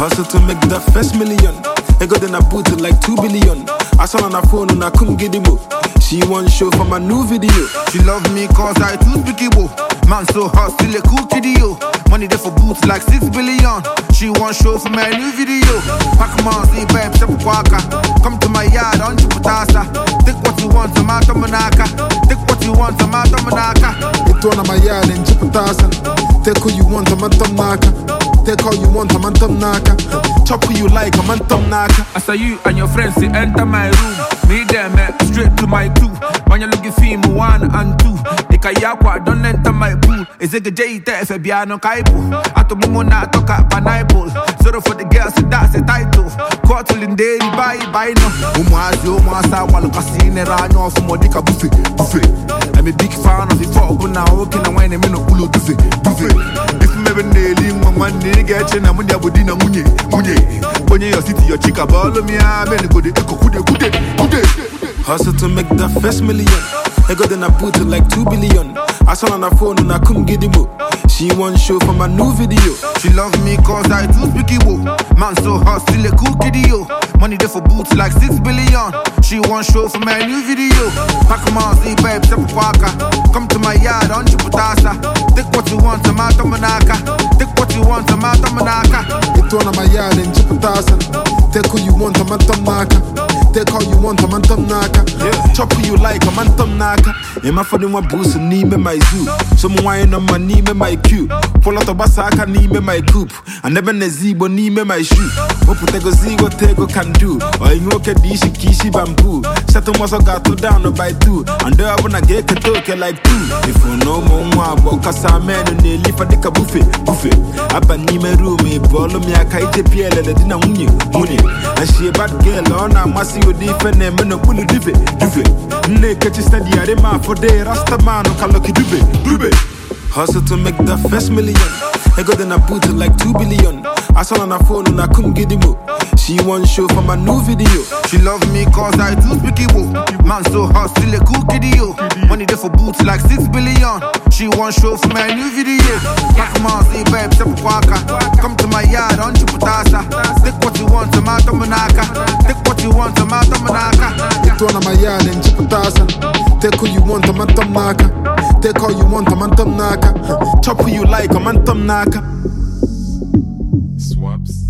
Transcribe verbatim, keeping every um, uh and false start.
Hustle to make that first million. I got in a boot to like two billion. I saw on her phone and I couldn't get him up. She want show for my new video. She love me cause I too speaky bo. Man so hot, still a cool kiddie yo. Money there for boots like six billion. She want show for my new video. Pack man, see babe, step waka. Come to my yard, on Chiputasa. Take what you want, I'm out of Manaka. Take what you want, I'm out of Manaka. It's one of my yard in Chiputasa. Take who you want, I'm out of Manaka. Take all you want, I'm out of Manaka. Chop who you like, I'm out of Manaka. I saw you and your friends, they enter my room. Me them, eh, straight to my two. When you look at film, one and two. Ikayakwa, don't enter my pool. Is it a J T F, Biano Kaipo? Atomumona, toka, pineapple. Zero for the girls, that's the title. Quartal in daily, buy, buy no. Umuazi, Umasa, Walukasine, Rano, from Modika Buffet, Buffet. I'm a big fan of the four, but now, can I wine a minute, Ulu Buffet, Buffet. If you never nail him, one day, get you, I'm Mundia Budina Munye, Munye. When you're city, your chica, ball me, I'm going to go to Kude, Kude, Kude. Hustle to make that first million. I got in a boot to like two billion. I saw on her phone and I couldn't get him up. She want show for my new video. She love me cause I too speaky wo. Man so hot, still a cool kiddie yo. Money there for boots like six billion. She want show for my new video. Pack man, see babe, step waka. Come to my yard, on Chiputasa. Take what you want, I'm out of Manaka. Take what you want, I'm out of Manaka. It's one of my yard in Chiputasa. Take who you want, I'm out of Manaka. Take all you want, I'm out of Manaka. Chop who you like, I'm out of Manaka. In my phone, my boots and knee me my zoo. Some wine on my knee me my cue. Pull out the basaka knee me my coupe. And never a zibo knee me my shoe. Open tego zigo tego can do. Or you okay dishi kishi bamboo. Settle must got to down by two. And there I wanna get a toke like two. If you know more about Casa man and they live for the buffet, buffet. Up a nime room, a ball me a kite P L and a dinner muni, muni. And she a bad girl on a massive different name and a bully duvet, duvet. Naked study at the man for day, Rasta man, or Kaloki dube, dube. Hustle to make that first million. I got in a boot to like two billion. I saw on her phone and I couldn't get him up. She want show for my new video. She love me cause I too speaky wo. Man so hot, still a cool kiddie yo. Money there for boots like six billion. She want show for my new video. Pack man, see babe, step waka. Come to my yard, on Chiputasa. Take what you want, I'm out of Manaka. Take what you want, I'm out of Manaka. It's one of my yard in Chiputasa. Take who you want, I'm out of Manaka. Take all you want, I'm out of Manaka. Chop who you like, I'm out of Manaka. Swaps.